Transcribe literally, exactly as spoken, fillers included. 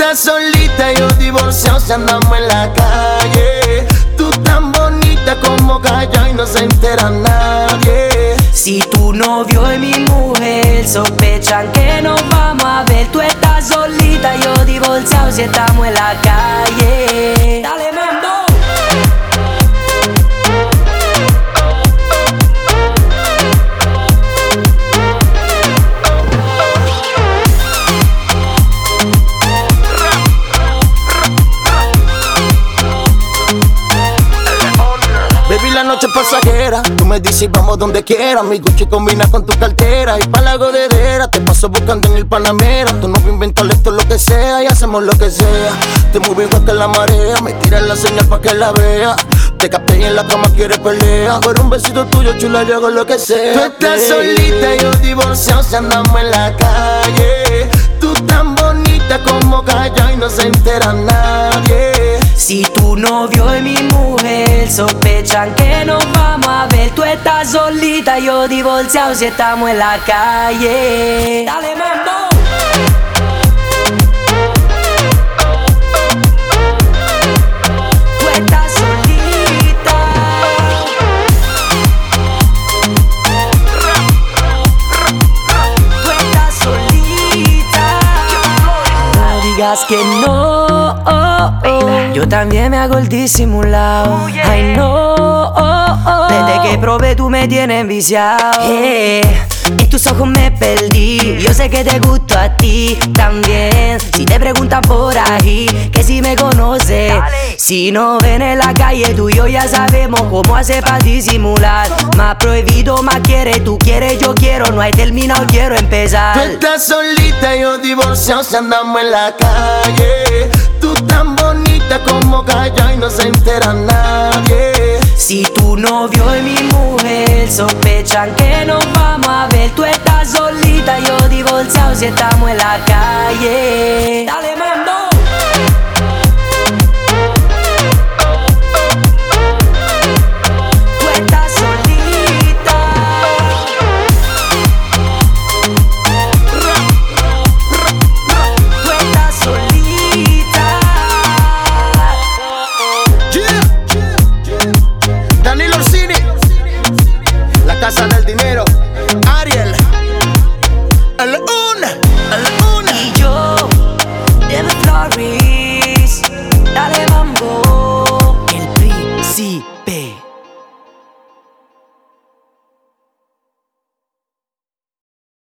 estás solita, yo divorciado si andamos en la calle. Tú tan bonita como calla y no se entera nadie. Si tu novio y mi mujer sospechan que nos vamos a ver, tú estás solita, yo divorciado si estamos en la calle. Dale, Mendo. Baby, la noche es pasajera, tú me dices vamos donde quiera. Mi Gucci combina con tu cartera y pa' la godedera te paso buscando en el Panamera. Tú no me inventas esto lo que sea y hacemos lo que sea. Te muevo igual que la marea, me tiras la señal pa' que la vea. Te capté y en la cama quieres pelea. Por un besito tuyo chula yo hago lo que sea. Tú estás solita, yo divorciado si andamos en la calle. Tú tan bonita como calla y no se entera nadie. Si tu novio y mi mujer sospechan que nos vamos a ver, tú estás solita, yo divorciado si estamos en la calle. Dale, Mendo. Tú estás solita. Tú estás solita. No digas que no. Yo también me hago el disimulado. Ay no, oh, oh. Desde que probé tú me tienes enviciado. Eh, en tus ojos me perdí. Yo sé que te gusto a ti también. Si te preguntan por ahí, que si me conoces. Si no ven en la calle, tú y yo ya sabemos cómo hacer para disimular. Más prohibido, más quieres, tú quieres, yo quiero. No hay terminado, quiero empezar. Tú estás solita, yo divorciado si andamos en la calle. Tú tan bonita como calla y no se entera nadie. Si tu novio y mi mujer sospechan que nos vamos a ver, tú estás solita, yo divorciado si estamos en la calle. Dale,